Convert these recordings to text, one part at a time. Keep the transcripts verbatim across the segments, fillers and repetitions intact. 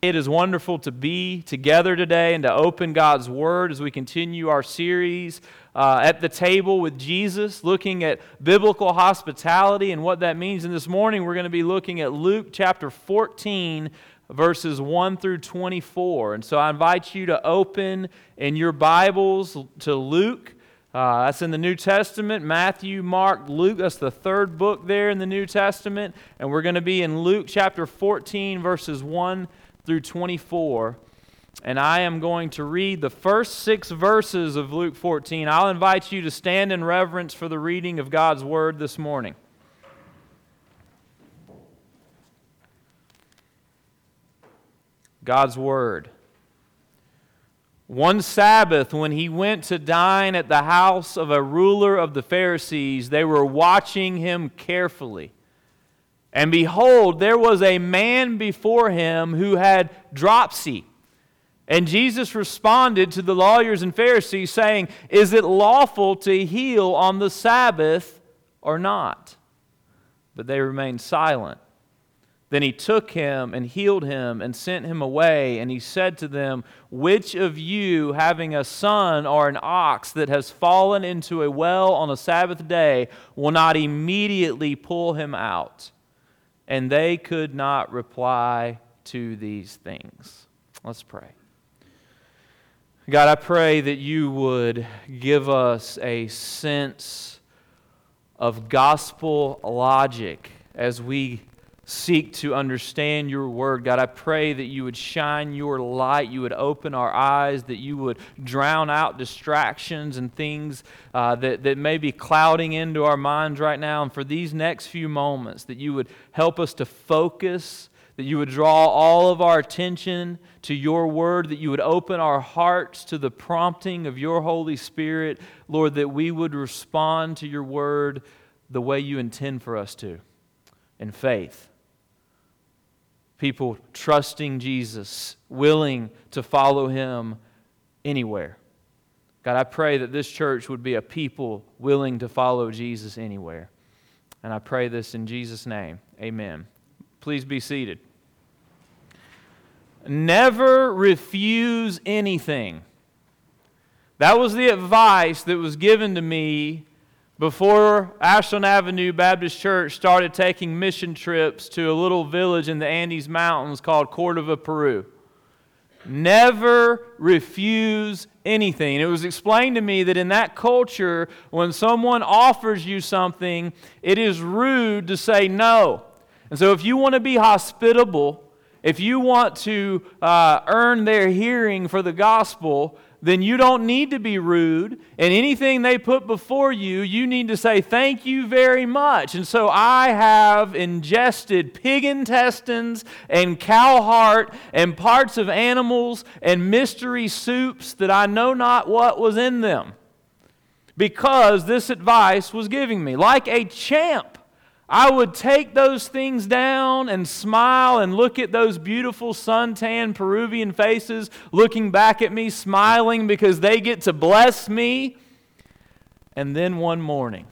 It is wonderful to be together today and to open God's Word as we continue our series uh, at the table with Jesus, looking at biblical hospitality and what that means. And this morning we're going to be looking at Luke chapter fourteen, verses one through twenty-four. And so I invite you to open in your Bibles to Luke. Uh, that's in the New Testament, Matthew, Mark, Luke. That's the third book there in the New Testament. And we're going to be in Luke chapter fourteen, verses one through twenty-four, and I am going to read the first six verses of Luke fourteen. I'll invite you to stand in reverence for the reading of God's Word this morning. God's Word. One Sabbath, when he went to dine at the house of a ruler of the Pharisees, they were watching him carefully. And behold, there was a man before him who had dropsy. And Jesus responded to the lawyers and Pharisees, saying, "Is it lawful to heal on the Sabbath or not?" But they remained silent. Then he took him and healed him and sent him away. And he said to them, "Which of you, having a son or an ox that has fallen into a well on a Sabbath day, will not immediately pull him out?" And they could not reply to these things. Let's pray. God, I pray that you would give us a sense of gospel logic as we seek to understand your word. God, I pray that you would shine your light, you would open our eyes, that you would drown out distractions and things uh, that, that may be clouding into our minds right now. And for these next few moments, that you would help us to focus, that you would draw all of our attention to your word, that you would open our hearts to the prompting of your Holy Spirit, Lord, that we would respond to your word the way you intend for us to, in faith. People trusting Jesus, willing to follow him anywhere. God, I pray that this church would be a people willing to follow Jesus anywhere. And I pray this in Jesus' name. Amen. Please be seated. Never refuse anything. That was the advice that was given to me before Ashland Avenue Baptist Church started taking mission trips to a little village in the Andes Mountains called Cordova, Peru. Never refuse anything. And it was explained to me that in that culture, when someone offers you something, it is rude to say no. And so if you want to be hospitable, if you want to uh, earn their hearing for the gospel, then you don't need to be rude. And anything they put before you, you need to say thank you very much. And so I have ingested pig intestines and cow heart and parts of animals and mystery soups that I know not what was in them, because this advice was giving me. Like a champ, I would take those things down and smile and look at those beautiful suntan Peruvian faces looking back at me, smiling because they get to bless me. And then one morning,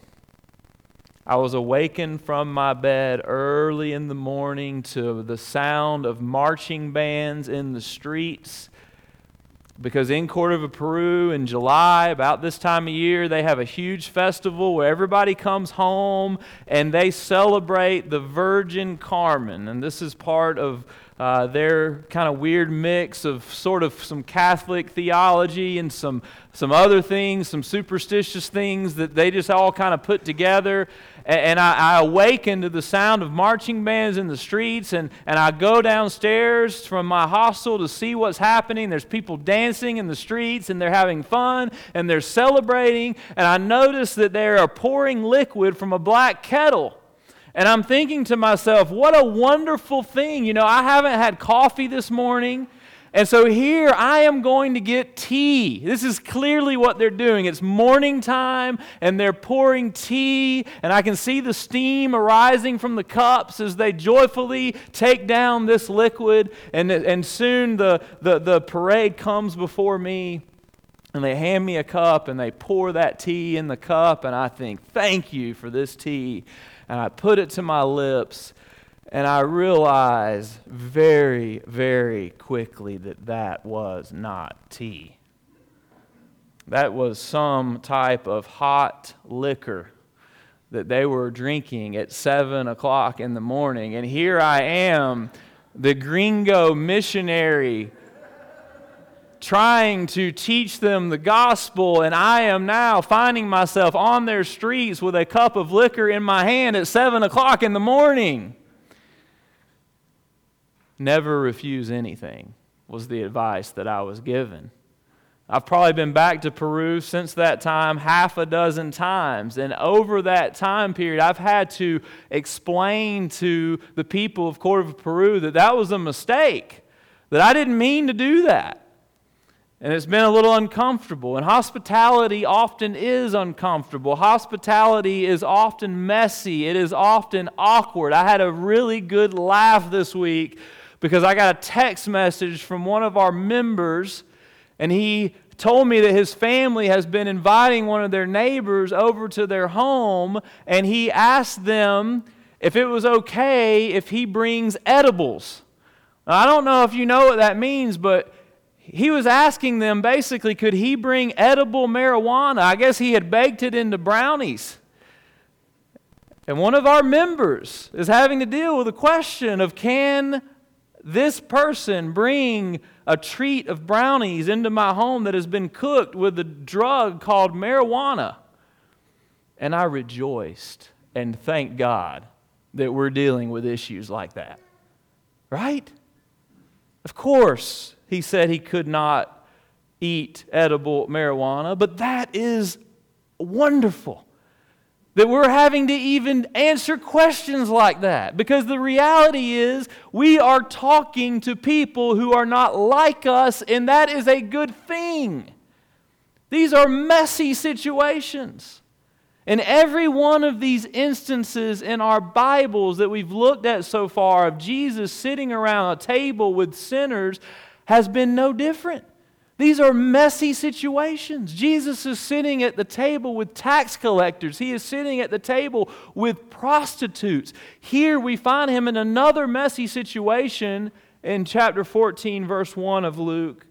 I was awakened from my bed early in the morning to the sound of marching bands in the streets. Because in Cordova, Peru, in July, about this time of year, they have a huge festival where everybody comes home and they celebrate the Virgin Carmen. And this is part of uh, their kind of weird mix of sort of some Catholic theology and some, some other things, some superstitious things that they just all kind of put together. And I, I awaken to the sound of marching bands in the streets, and, and I go downstairs from my hostel to see what's happening. There's people dancing in the streets, and they're having fun, and they're celebrating. And I notice that they are pouring liquid from a black kettle. And I'm thinking to myself, what a wonderful thing. You know, I haven't had coffee this morning. And so here I am going to get tea. This is clearly what they're doing. It's morning time and they're pouring tea, and I can see the steam arising from the cups as they joyfully take down this liquid, and, and soon the, the, the parade comes before me, and they hand me a cup and they pour that tea in the cup, and I think, thank you for this tea. And I put it to my lips. And I realized very, very quickly that that was not tea. That was some type of hot liquor that they were drinking at seven o'clock in the morning. And here I am, the gringo missionary, trying to teach them the gospel, and I am now finding myself on their streets with a cup of liquor in my hand at seven o'clock in the morning. Never refuse anything was the advice that I was given. I've probably been back to Peru since that time half a dozen times. And over that time period, I've had to explain to the people of Court of Peru that that was a mistake, that I didn't mean to do that. And it's been a little uncomfortable. And hospitality often is uncomfortable. Hospitality is often messy. It is often awkward. I had a really good laugh this week because I got a text message from one of our members, and he told me that his family has been inviting one of their neighbors over to their home, and he asked them if it was okay if he brings edibles. Now, I don't know if you know what that means, but he was asking them basically, could he bring edible marijuana? I guess he had baked it into brownies. And one of our members is having to deal with the question of, can this person bring a treat of brownies into my home that has been cooked with a drug called marijuana? And I rejoiced and thanked God that we're dealing with issues like that. Right? Of course, he said he could not eat edible marijuana, but that is wonderful that we're having to even answer questions like that. Because the reality is, we are talking to people who are not like us, and that is a good thing. These are messy situations. And every one of these instances in our Bibles that we've looked at so far of Jesus sitting around a table with sinners has been no different. These are messy situations. Jesus is sitting at the table with tax collectors. He is sitting at the table with prostitutes. Here we find him in another messy situation in chapter fourteen, verse one of Luke,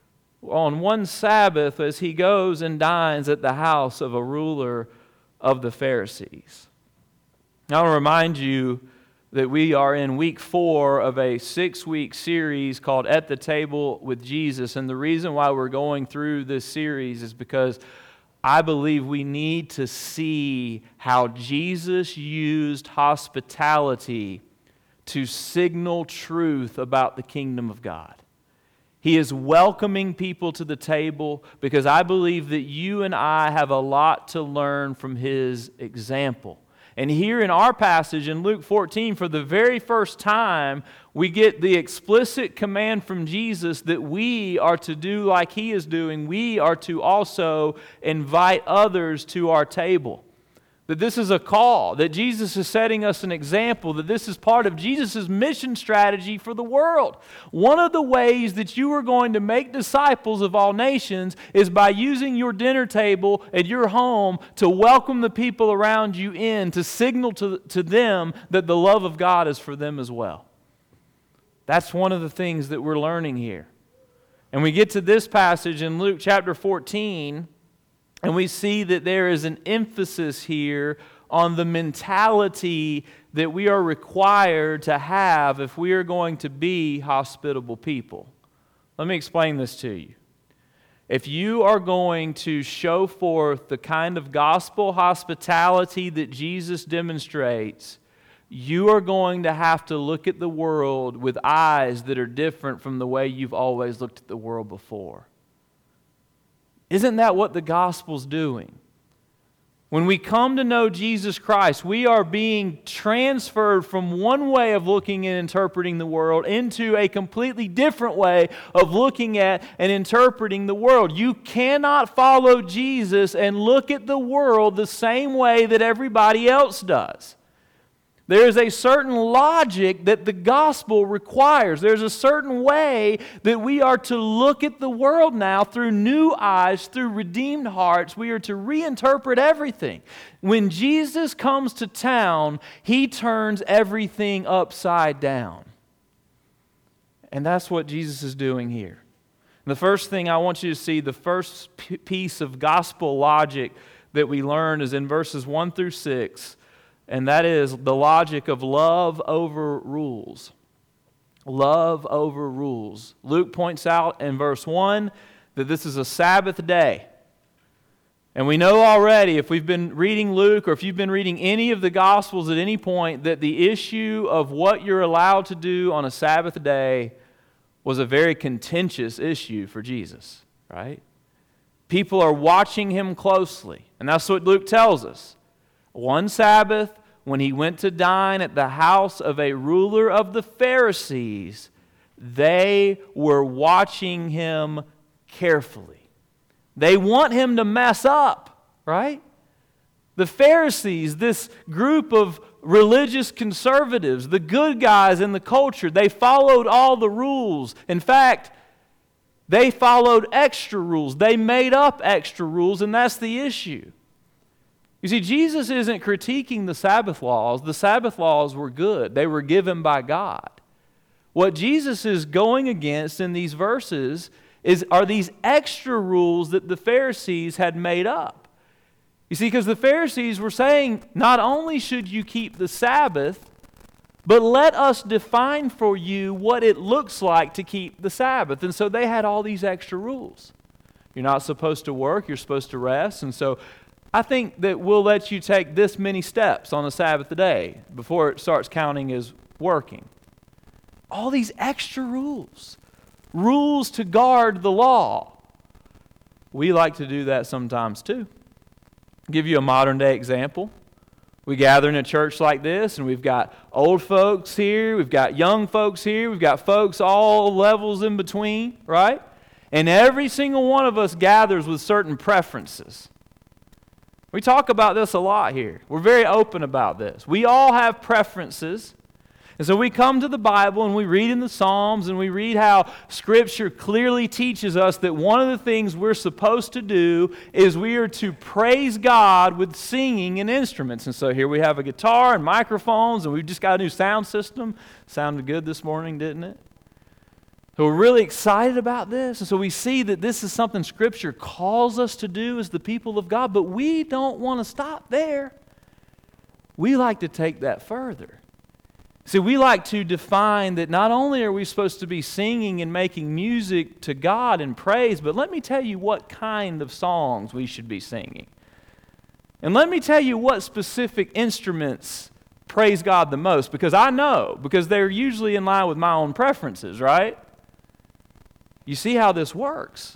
on one Sabbath as he goes and dines at the house of a ruler of the Pharisees. Now, I want to remind you that we are in week four of a six-week series called At the Table with Jesus. And the reason why we're going through this series is because I believe we need to see how Jesus used hospitality to signal truth about the kingdom of God. He is welcoming people to the table because I believe that you and I have a lot to learn from His example. And here in our passage in Luke fourteen, for the very first time, we get the explicit command from Jesus that we are to do like He is doing. We are to also invite others to our table. That this is a call, that Jesus is setting us an example, that this is part of Jesus' mission strategy for the world. One of the ways that you are going to make disciples of all nations is by using your dinner table at your home to welcome the people around you in, to signal to, to them that the love of God is for them as well. That's one of the things that we're learning here. And we get to this passage in Luke chapter fourteen, and we see that there is an emphasis here on the mentality that we are required to have if we are going to be hospitable people. Let me explain this to you. If you are going to show forth the kind of gospel hospitality that Jesus demonstrates, you are going to have to look at the world with eyes that are different from the way you've always looked at the world before. Isn't that what the gospel's doing? When we come to know Jesus Christ, we are being transferred from one way of looking and interpreting the world into a completely different way of looking at and interpreting the world. You cannot follow Jesus and look at the world the same way that everybody else does. There is a certain logic that the gospel requires. There's a certain way that we are to look at the world now through new eyes, through redeemed hearts. We are to reinterpret everything. When Jesus comes to town, He turns everything upside down. And that's what Jesus is doing here. And the first thing I want you to see, the first p- piece of gospel logic that we learn is in verses one through six. And that is the logic of love over rules. Love over rules. Luke points out in verse one that this is a Sabbath day. And we know already, if we've been reading Luke or if you've been reading any of the Gospels at any point, that the issue of what you're allowed to do on a Sabbath day was a very contentious issue for Jesus, right? People are watching Him closely. And that's what Luke tells us. One Sabbath, when He went to dine at the house of a ruler of the Pharisees, they were watching Him carefully. They want Him to mess up, right? The Pharisees, this group of religious conservatives, the good guys in the culture, they followed all the rules. In fact, they followed extra rules. They made up extra rules, and that's the issue. You see, Jesus isn't critiquing the Sabbath laws. The Sabbath laws were good. They were given by God. What Jesus is going against in these verses is are these extra rules that the Pharisees had made up. You see, because the Pharisees were saying, not only should you keep the Sabbath, but let us define for you what it looks like to keep the Sabbath. And so they had all these extra rules. You're not supposed to work. You're supposed to rest. And so I think that we'll let you take this many steps on a Sabbath day before it starts counting as working. All these extra rules. Rules to guard the law. We like to do that sometimes too. I'll give you a modern day example. We gather in a church like this and we've got old folks here, we've got young folks here, we've got folks all levels in between, right? And every single one of us gathers with certain preferences. We talk about this a lot here. We're very open about this. We all have preferences. And so we come to the Bible and we read in the Psalms and we read how Scripture clearly teaches us that one of the things we're supposed to do is we are to praise God with singing and instruments. And so here we have a guitar and microphones and we've just got a new sound system. Sounded good this morning, didn't it? So we're really excited about this. And so we see that this is something Scripture calls us to do as the people of God, but we don't want to stop there. We like to take that further. See, we like to define that not only are we supposed to be singing and making music to God in praise, but let me tell you what kind of songs we should be singing. And let me tell you what specific instruments praise God the most, because I know, because they're usually in line with my own preferences, right? You see how this works.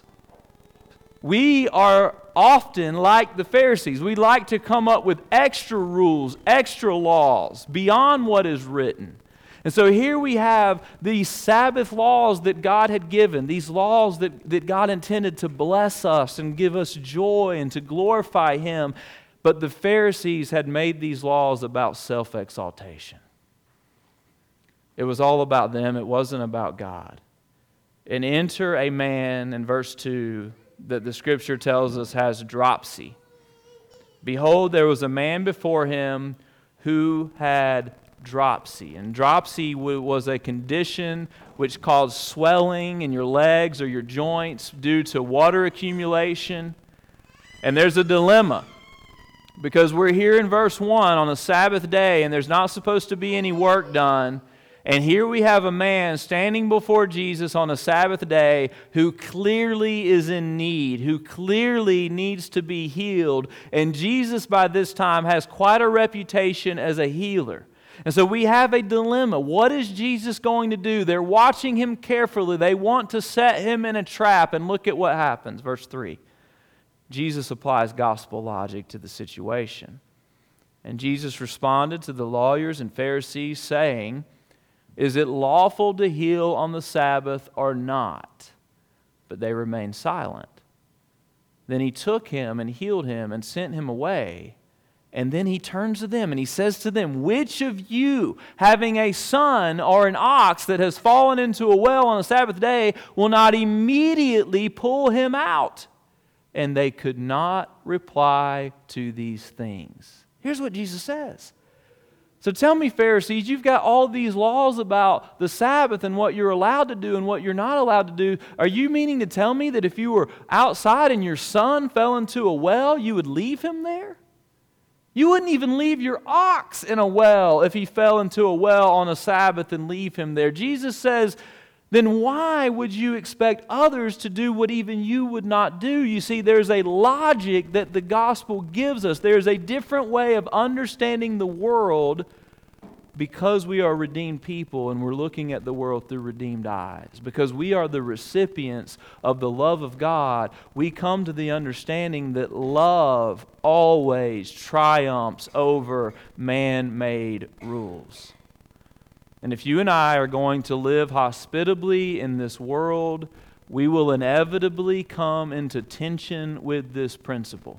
We are often like the Pharisees. We like to come up with extra rules, extra laws beyond what is written. And so here we have these Sabbath laws that God had given, these laws that, that God intended to bless us and give us joy and to glorify Him. But the Pharisees had made these laws about self-exaltation. It was all about them. It wasn't about God. And enter a man in verse two that the Scripture tells us has dropsy. Behold, there was a man before him who had dropsy. And dropsy was a condition which caused swelling in your legs or your joints due to water accumulation. And there's a dilemma, because we're here in verse one on a Sabbath day and there's not supposed to be any work done. And here we have a man standing before Jesus on a Sabbath day who clearly is in need, who clearly needs to be healed. And Jesus by this time has quite a reputation as a healer. And so we have a dilemma. What is Jesus going to do? They're watching Him carefully. They want to set Him in a trap. And look at what happens. Verse three. Jesus applies gospel logic to the situation. And Jesus responded to the lawyers and Pharisees saying, "Is it lawful to heal on the Sabbath or not?" But they remained silent. Then He took him and healed him and sent him away, And then he turns to them and he says to them, which of you, having a son or an ox that has fallen into a well on the Sabbath day, will not immediately pull him out? And they could not reply to these things. Here's what Jesus says. So tell me, Pharisees, you've got all these laws about the Sabbath and what you're allowed to do and what you're not allowed to do. Are you meaning to tell me that if you were outside and your son fell into a well, you would leave him there? You wouldn't even leave your ox in a well if he fell into a well on a Sabbath and leave him there. Jesus says, then why would you expect others to do what even you would not do? You see, there's a logic that the gospel gives us. There's a different way of understanding the world because we are redeemed people and we're looking at the world through redeemed eyes. Because we are the recipients of the love of God, we come to the understanding that love always triumphs over man-made rules. And if you and I are going to live hospitably in this world, we will inevitably come into tension with this principle.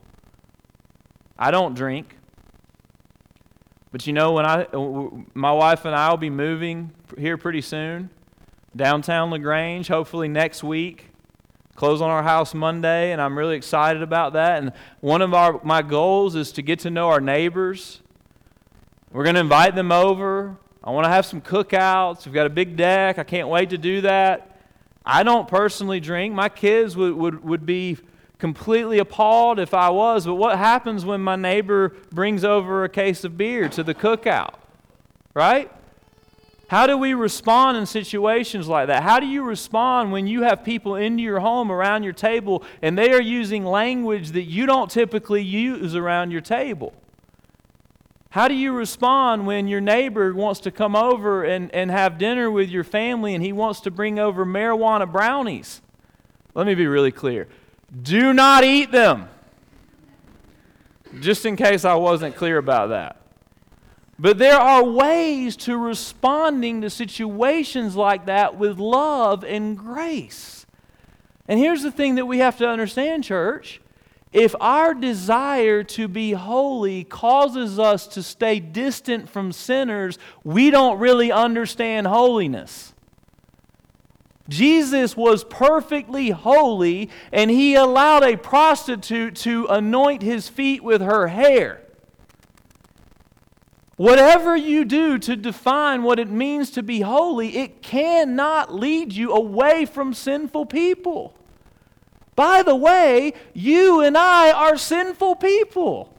I don't drink. But you know, when I, my wife and I will be moving here pretty soon, downtown LaGrange, hopefully next week, close on our house Monday, and I'm really excited about that. And one of our my goals is to get to know our neighbors. We're going to invite them over. I want to have some cookouts. We've got a big deck. I can't wait to do that. I don't personally drink. My kids would, would, would be completely appalled if I was, but what happens when my neighbor brings over a case of beer to the cookout, right? How do we respond in situations like that? How do you respond when you have people into your home around your table and they are using language that you don't typically use around your table? How do you respond when your neighbor wants to come over and, and have dinner with your family and he wants to bring over marijuana brownies? Let me be really clear. Do not eat them. Just in case I wasn't clear about that. But there are ways to responding to situations like that with love and grace. And here's the thing that we have to understand, church. If our desire to be holy causes us to stay distant from sinners, we don't really understand holiness. Jesus was perfectly holy, and he allowed a prostitute to anoint his feet with her hair. Whatever you do to define what it means to be holy, it cannot lead you away from sinful people. By the way, you and I are sinful people.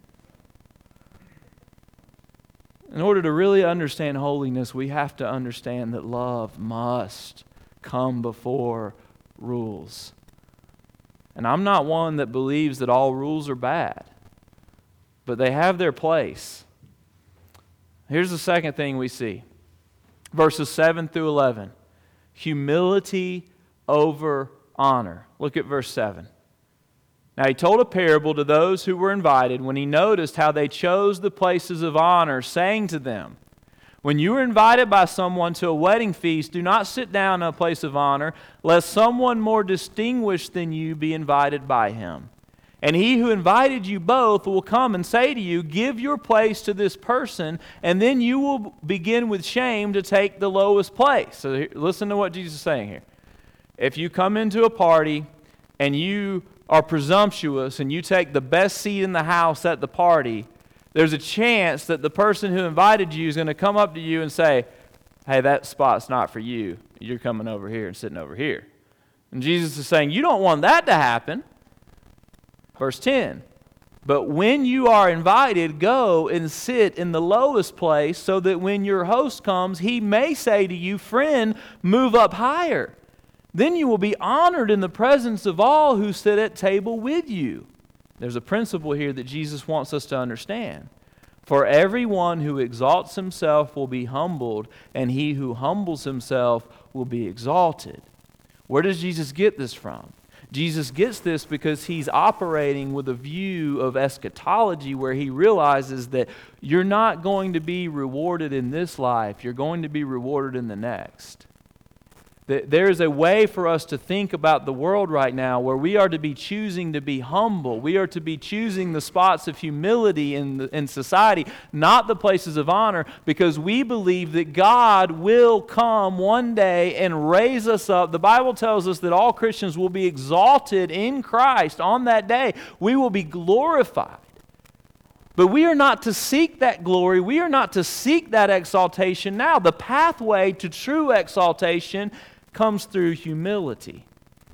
In order to really understand holiness, we have to understand that love must come before rules. And I'm not one that believes that all rules are bad, but they have their place. Here's the second thing we see. Verses seven through eleven. Humility over honor. Look at verse seven. Now he told a parable to those who were invited when he noticed how they chose the places of honor, saying to them, when you are invited by someone to a wedding feast, do not sit down in a place of honor, lest someone more distinguished than you be invited by him. And he who invited you both will come and say to you, give your place to this person, and then you will begin with shame to take the lowest place. So here, listen to what Jesus is saying here. If you come into a party and you are presumptuous and you take the best seat in the house at the party, there's a chance that the person who invited you is going to come up to you and say, hey, that spot's not for you. You're coming over here and sitting over here. And Jesus is saying, you don't want that to happen. Verse ten, but when you are invited, go and sit in the lowest place so that when your host comes, he may say to you, friend, move up higher. Then you will be honored in the presence of all who sit at table with you. There's a principle here that Jesus wants us to understand. For everyone who exalts himself will be humbled, and he who humbles himself will be exalted. Where does Jesus get this from? Jesus gets this because he's operating with a view of eschatology where he realizes that you're not going to be rewarded in this life, you're going to be rewarded in the next. There is a way for us to think about the world right now where we are to be choosing to be humble. We are to be choosing the spots of humility in, the, in society, not the places of honor, because we believe that God will come one day and raise us up. The Bible tells us that all Christians will be exalted in Christ on that day. We will be glorified. But we are not to seek that glory. We are not to seek that exaltation now. The pathway to true exaltation comes through humility.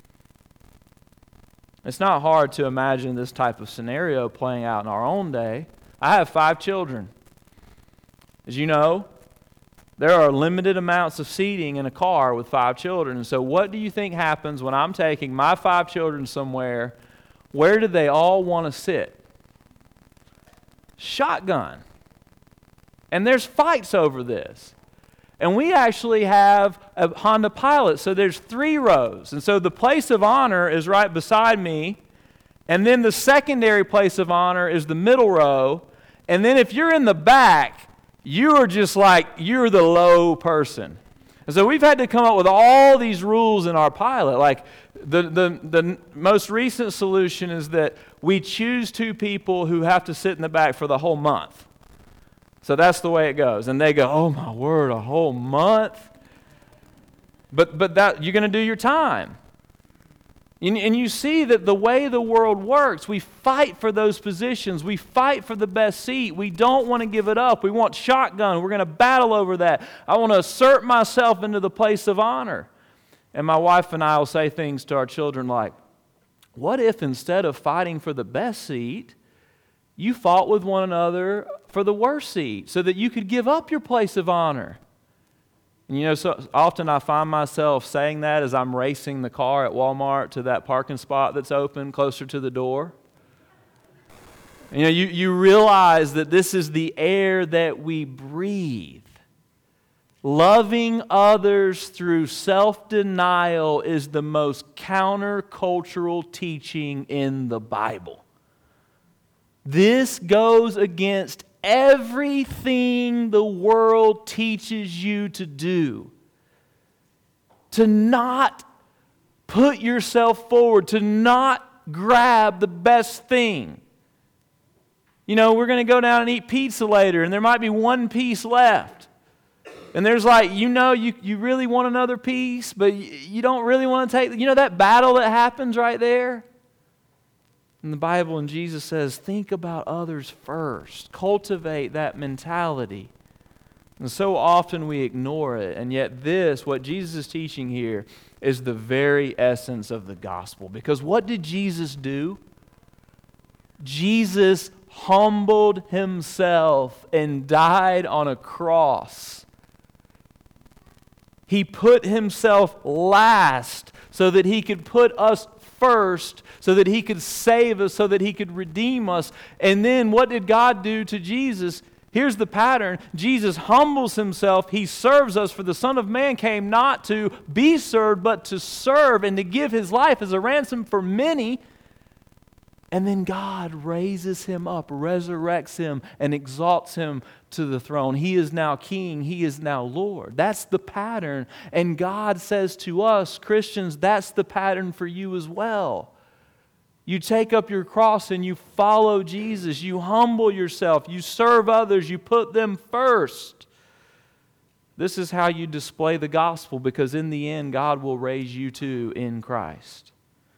It's not hard to imagine this type of scenario playing out in our own day. I have five children. As you know, there are limited amounts of seating in a car with five children. And so what do you think happens when I'm taking my five children somewhere? Where do they all want to sit? Shotgun. And there's fights over this. And we actually have a Honda Pilot, so there's three rows. And so the place of honor is right beside me, and then the secondary place of honor is the middle row. And then if you're in the back, you are just like, you're the low person. And so we've had to come up with all these rules in our Pilot. Like the, the, the most recent solution is that we choose two people who have to sit in the back for the whole month. So that's the way it goes. And they go, oh my word, a whole month? But but that you're going to do your time. And, and you see that the way the world works, we fight for those positions. We fight for the best seat. We don't want to give it up. We want shotgun. We're going to battle over that. I want to assert myself into the place of honor. And my wife and I will say things to our children like, what if instead of fighting for the best seat, you fought with one another for the worst seat so that you could give up your place of honor? And you know, so often I find myself saying that as I'm racing the car at Walmart to that parking spot that's open closer to the door. You know, you, you realize that this is the air that we breathe. Loving others through self-denial is the most countercultural teaching in the Bible. This goes against everything the world teaches you to do. To not put yourself forward, to not grab the best thing. You know, we're going to go down and eat pizza later, and there might be one piece left. And there's like, you know, you, you really want another piece, but you, you don't really want to take, you know that battle that happens right there? In the Bible, and Jesus says, think about others first. Cultivate that mentality. And so often we ignore it. And yet this, what Jesus is teaching here, is the very essence of the gospel. Because what did Jesus do? Jesus humbled himself and died on a cross. He put himself last so that he could put us first, so that he could save us, so that he could redeem us. And then what did God do to Jesus? Here's the pattern. Jesus humbles himself. He serves us, for the Son of Man came not to be served, but to serve and to give his life as a ransom for many. And then God raises him up, resurrects him, and exalts him to the throne. He is now King. He is now Lord. That's the pattern. And God says to us, Christians, that's the pattern for you as well. You take up your cross and you follow Jesus. You humble yourself. You serve others. You put them first. This is how you display the gospel, because in the end, God will raise you too in Christ.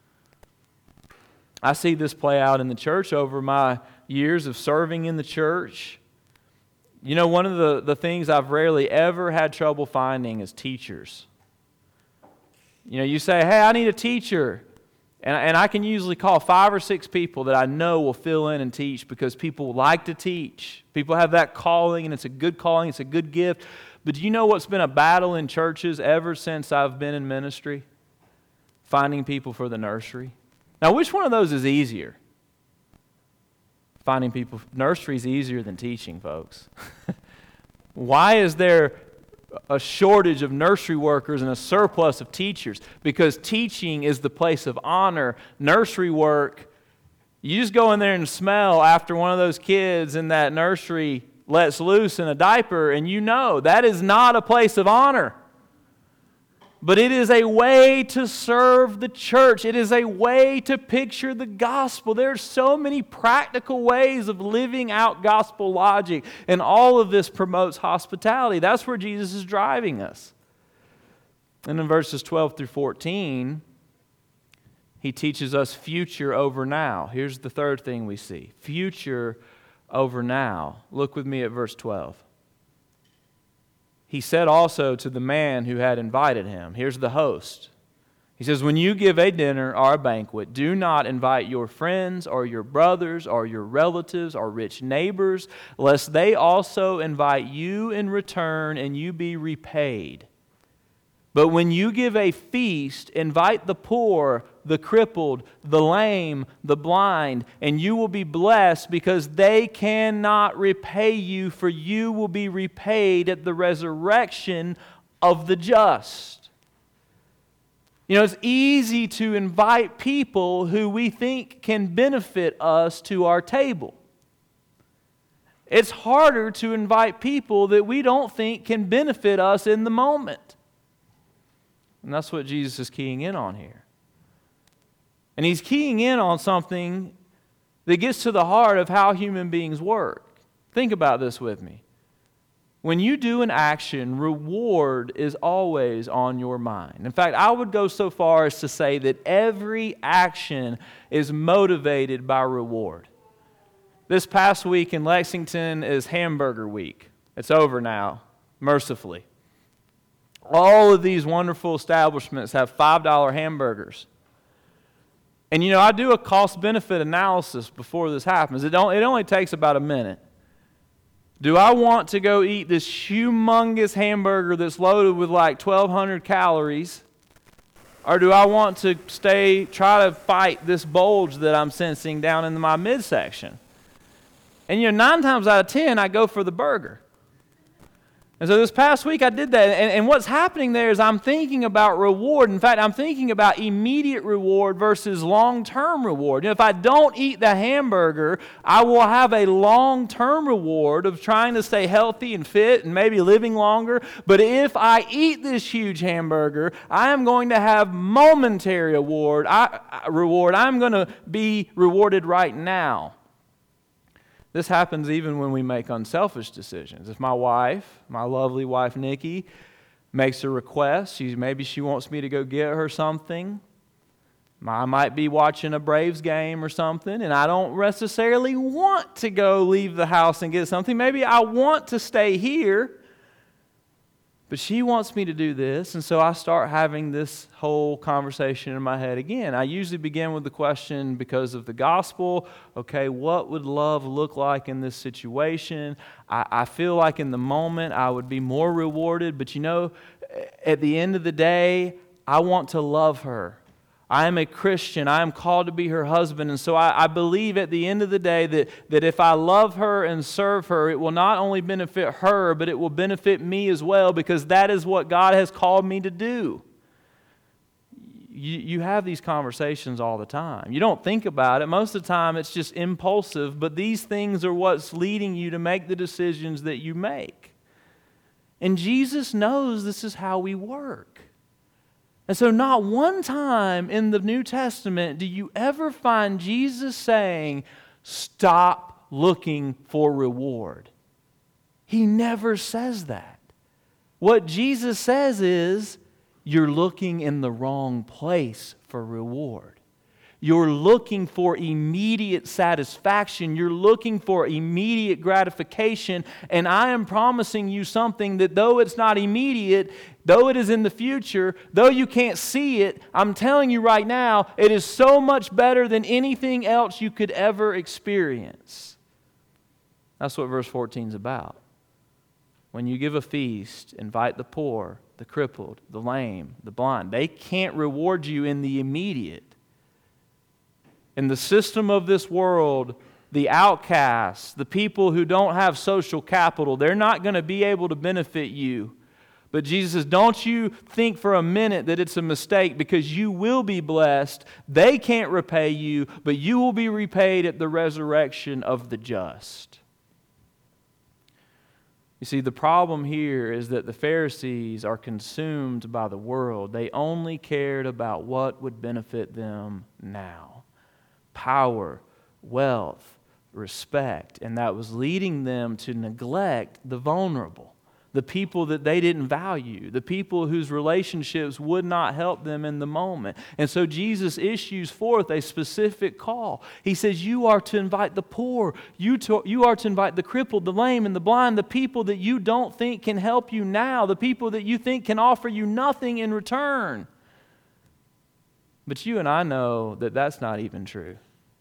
I see this play out in the church over my years of serving in the church. You know, one of the, the things I've rarely ever had trouble finding is teachers. You know, you say, hey, I need a teacher. And, and I can usually call five or six people that I know will fill in and teach, because people like to teach. People have that calling, and it's a good calling, it's a good gift. But do you know what's been a battle in churches ever since I've been in ministry? Finding people for the nursery. Now, which one of those is easier? Finding people. Nursery is easier than teaching, folks. Why is there a shortage of nursery workers and a surplus of teachers? Because teaching is the place of honor. Nursery work, you just go in there and smell after one of those kids in that nursery lets loose in a diaper, and you know that is not a place of honor. but it is a way to serve the church. It is a way to picture the gospel. There are so many practical ways of living out gospel logic, and all of this promotes hospitality. That's where Jesus is driving us. And in verses twelve through fourteen, he teaches us future over now. Here's the third thing we see. Future over now. Look with me at verse twelve. He said also to the man who had invited him, here's the host. He says, when you give a dinner or a banquet, do not invite your friends or your brothers or your relatives or rich neighbors, lest they also invite you in return and you be repaid. But when you give a feast, invite the poor, the crippled, the lame, the blind, and you will be blessed because they cannot repay you, for you will be repaid at the resurrection of the just. You know, it's easy to invite people who we think can benefit us to our table. It's harder to invite people that we don't think can benefit us in the moment. And that's what Jesus is keying in on here. And he's keying in on something that gets to the heart of how human beings work. Think about this with me. When you do an action, reward is always on your mind. In fact, I would go so far as to say that every action is motivated by reward. This past week in Lexington is Hamburger Week. It's over now, mercifully. All of these wonderful establishments have five dollar hamburgers. And you know, I do a cost-benefit analysis before this happens. It, don't, it only takes about a minute. Do I want to go eat this humongous hamburger that's loaded with like twelve hundred calories? Or do I want to stay, try to fight this bulge that I'm sensing down in my midsection? And you know, nine times out of ten, I go for the burger. And so this past week I did that, and, and what's happening there is I'm thinking about reward. In fact, I'm thinking about immediate reward versus long-term reward. You know, if I don't eat the hamburger, I will have a long-term reward of trying to stay healthy and fit and maybe living longer. But if I eat this huge hamburger, I am going to have momentary reward. I, reward. I'm going to be rewarded right now. This happens even when we make unselfish decisions. If my wife, my lovely wife Nikki, makes a request, she, maybe she wants me to go get her something. I might be watching a Braves game or something, and I don't necessarily want to go leave the house and get something. Maybe I want to stay here, but she wants me to do this, and so I start having this whole conversation in my head again. I usually begin with the question, because of the gospel, okay, what would love look like in this situation? I, I feel like in the moment I would be more rewarded, but you know, at the end of the day, I want to love her. I am a Christian. I am called to be her husband. And so I, I believe at the end of the day that, that if I love her and serve her, it will not only benefit her, but it will benefit me as well, because that is what God has called me to do. You, you have these conversations all the time. You don't think about it. Most of the time it's just impulsive, but these things are what's leading you to make the decisions that you make. And Jesus knows this is how we work. And so not one time in the New Testament do you ever find Jesus saying, stop looking for reward. He never says that. What Jesus says is, you're looking in the wrong place for reward. You're looking for immediate satisfaction. You're looking for immediate gratification. And I am promising you something that though it's not immediate, though it is in the future, though you can't see it, I'm telling you right now, it is so much better than anything else you could ever experience. That's what verse fourteen is about. When you give a feast, invite the poor, the crippled, the lame, the blind. They can't reward you in the immediate. In the system of this world, the outcasts, the people who don't have social capital, they're not going to be able to benefit you. But Jesus says, don't you think for a minute that it's a mistake, because you will be blessed. They can't repay you, but you will be repaid at the resurrection of the just. You You see, the problem here is that the Pharisees are consumed by the world. They only cared about what would benefit them now. Power, wealth, respect. And that was leading them to neglect the vulnerable, the people that they didn't value, the people whose relationships would not help them in the moment. And so Jesus issues forth a specific call. He says, you are to invite the poor. You, to, you are to invite the crippled, the lame, and the blind, the people that you don't think can help you now, the people that you think can offer you nothing in return. But you and I know that that's not even true.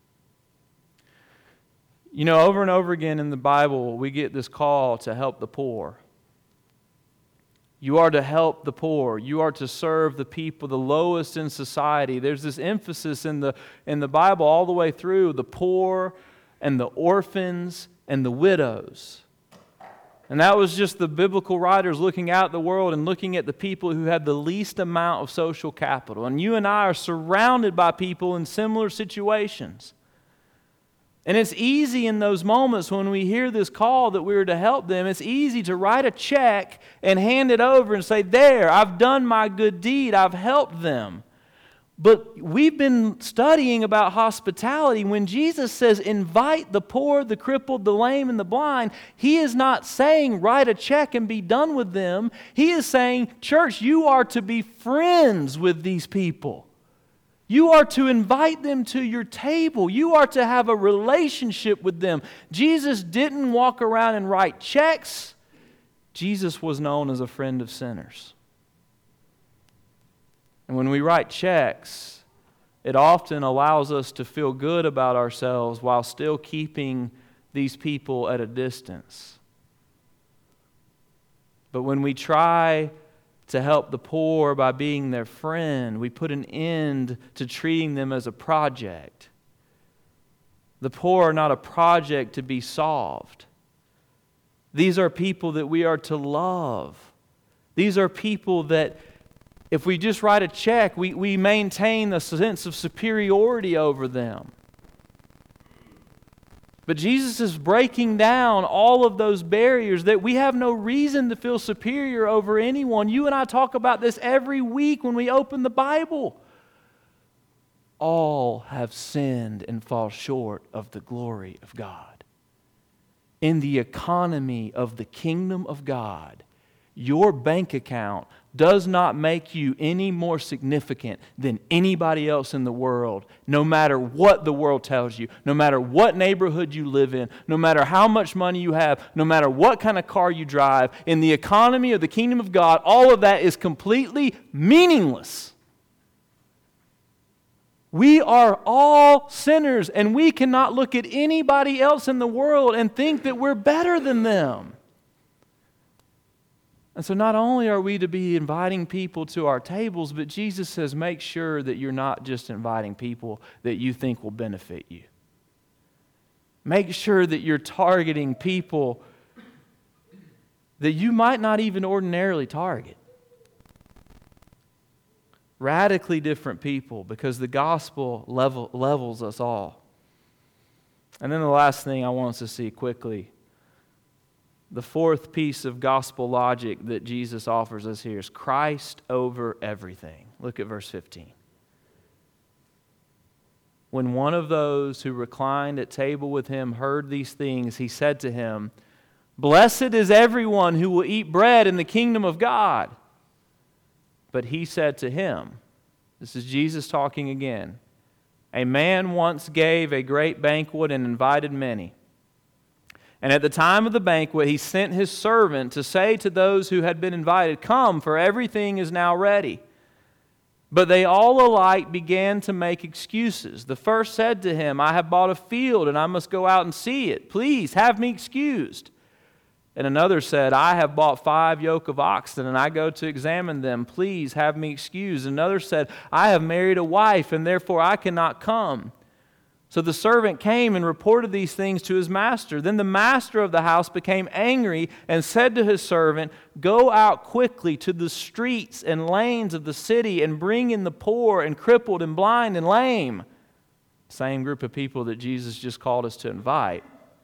You know, over and over again in the Bible, we get this call to help the poor. You are to help the poor. You are to serve the people, the lowest in society. There's this emphasis in the, in the Bible all the way through, the poor and the orphans and the widows. And that was just the biblical writers looking out at the world and looking at the people who had the least amount of social capital. And you and I are surrounded by people in similar situations. And it's easy in those moments when we hear this call that we're to help them, it's easy to write a check and hand it over and say, there, I've done my good deed, I've helped them. But we've been studying about hospitality. When Jesus says, invite the poor, the crippled, the lame, and the blind, He is not saying, write a check and be done with them. He is saying, church, you are to be friends with these people. You are to invite them to your table. You are to have a relationship with them. Jesus didn't walk around and write checks. Jesus was known as a friend of sinners. And when we write checks, it often allows us to feel good about ourselves while still keeping these people at a distance. But when we try to help the poor by being their friend, we put an end to treating them as a project. The poor are not a project to be solved. These are people that we are to love. These are people that if we just write a check, we, we maintain a sense of superiority over them. But Jesus is breaking down all of those barriers that we have no reason to feel superior over anyone. You and I talk about this every week when we open the Bible. All have sinned and fall short of the glory of God. In the economy of the kingdom of God, your bank account does not make you any more significant than anybody else in the world, no matter what the world tells you, no matter what neighborhood you live in, no matter how much money you have, no matter what kind of car you drive. In the economy of the kingdom of God, all of that is completely meaningless. We are all sinners, and we cannot look at anybody else in the world and think that we're better than them. And so not only are we to be inviting people to our tables, but Jesus says make sure that you're not just inviting people that you think will benefit you. Make sure that you're targeting people that you might not even ordinarily target. Radically different people, because the gospel level, levels us all. And then the last thing I want us to see quickly, the fourth piece of gospel logic that Jesus offers us here is Christ over everything. Look at verse fifteen. When one of those who reclined at table with him heard these things, he said to him, "Blessed is everyone who will eat bread in the kingdom of God." But he said to him, this is Jesus talking again, "A man once gave a great banquet and invited many. And at the time of the banquet, he sent his servant to say to those who had been invited, 'Come, for everything is now ready.' But they all alike began to make excuses. The first said to him, 'I have bought a field and I must go out and see it. Please have me excused.' And another said, 'I have bought five yoke of oxen and I go to examine them. Please have me excused.' Another said, 'I have married a wife and therefore I cannot come.' So the servant came and reported these things to his master. Then the master of the house became angry and said to his servant, 'Go out quickly to the streets and lanes of the city and bring in the poor and crippled and blind and lame.'" Same group of people that Jesus just called us to invite.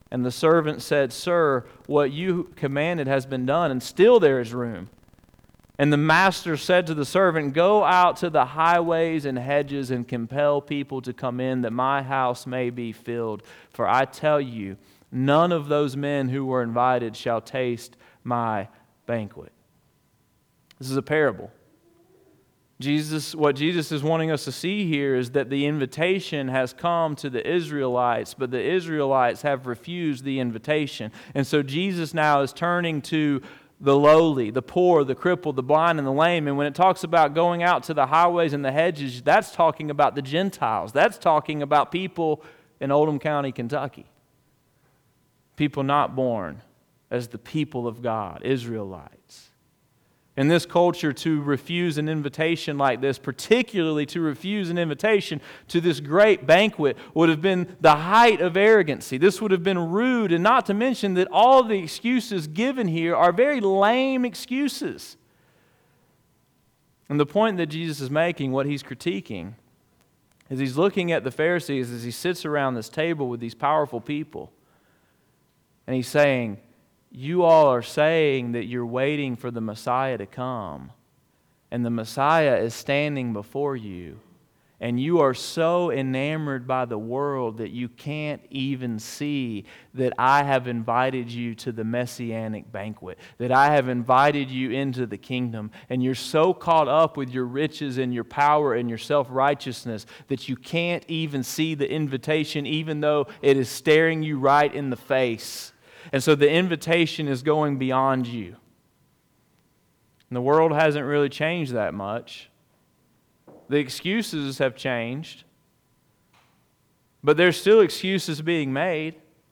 And the servant said, Sir, what you commanded has been done, and still there is room. And the master said to the servant, Go out to the highways and hedges and compel people to come in, that my house may be filled. For I tell you, none of those men who were invited shall taste my banquet. This is a parable. Jesus, what Jesus is wanting us to see here is that the invitation has come to the Israelites, but the Israelites have refused the invitation. And so Jesus now is turning to the lowly, the poor, the crippled, the blind, and the lame. And when it talks about going out to the highways and the hedges, that's talking about the Gentiles. That's talking about people in Oldham County, Kentucky. People not born as the people of God, Israelites. In this culture, to refuse an invitation like this, particularly to refuse an invitation to this great banquet, would have been the height of arrogancy. This would have been rude, and not to mention that all the excuses given here are very lame excuses. And the point that Jesus is making, what he's critiquing, is he's looking at the Pharisees as he sits around this table with these powerful people, and he's saying, you all are saying that you're waiting for the Messiah to come, and the Messiah is standing before you, and you are so enamored by the world that you can't even see that I have invited you to the Messianic banquet, that I have invited you into the kingdom, and you're so caught up with your riches and your power and your self-righteousness that you can't even see the invitation, even though it is staring you right in the face. And so the invitation is going beyond you. And the world hasn't really changed that much. The excuses have changed. But there's still excuses being made.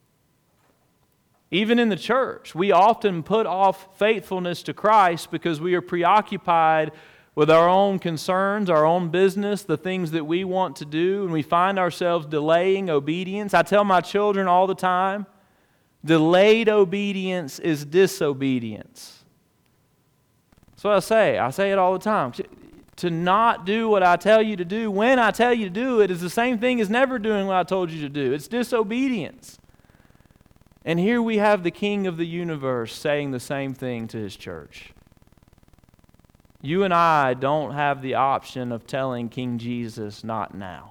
Even in the church, we often put off faithfulness to Christ because we are preoccupied with our own concerns, our own business, the things that we want to do, and we find ourselves delaying obedience. I tell my children all the time, delayed obedience is disobedience. That's what I say. I say it all the time. To not do what I tell you to do when I tell you to do it is the same thing as never doing what I told you to do. It's disobedience. And here we have the King of the universe saying the same thing to his church. You and I don't have the option of telling King Jesus, not now.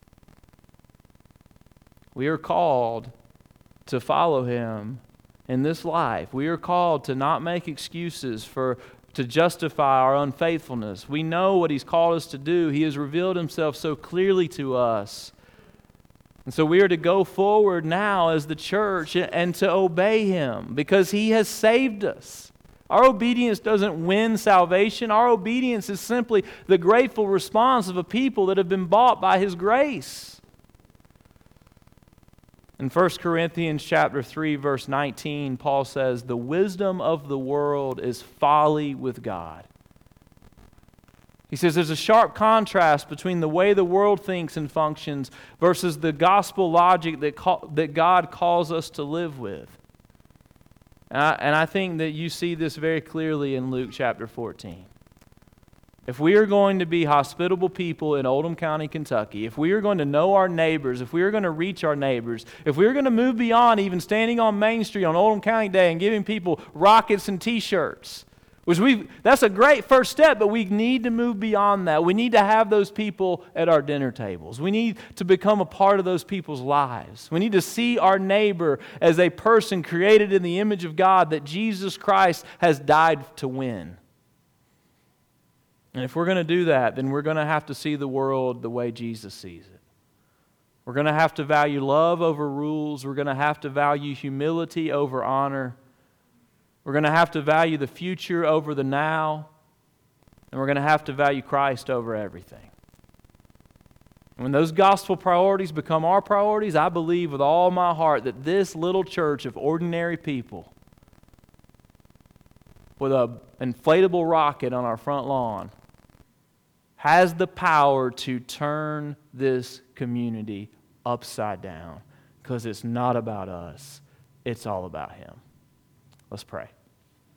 We are called to follow him in this life. We are called to not make excuses for to justify our unfaithfulness. We know what he's called us to do. He has revealed himself so clearly to us. And so we are to go forward now as the church and to obey him because he has saved us. Our obedience doesn't win salvation. Our obedience is simply the grateful response of a people that have been bought by his grace. In First Corinthians chapter three, verse nineteen, Paul says, the wisdom of the world is folly with God. He says there's a sharp contrast between the way the world thinks and functions versus the gospel logic that, call, that God calls us to live with. And I, and I think that you see this very clearly in Luke chapter fourteen. If we are going to be hospitable people in Oldham County, Kentucky, if we are going to know our neighbors, if we are going to reach our neighbors, if we are going to move beyond even standing on Main Street on Oldham County Day and giving people rockets and T-shirts, which we that's a great first step, but we need to move beyond that. We need to have those people at our dinner tables. We need to become a part of those people's lives. We need to see our neighbor as a person created in the image of God that Jesus Christ has died to win. And if we're going to do that, then we're going to have to see the world the way Jesus sees it. We're going to have to value love over rules. We're going to have to value humility over honor. We're going to have to value the future over the now. And we're going to have to value Christ over everything. When those gospel priorities become our priorities, I believe with all my heart that this little church of ordinary people with an inflatable rocket on our front lawn has the power to turn this community upside down because it's not about us. It's all about him. Let's pray.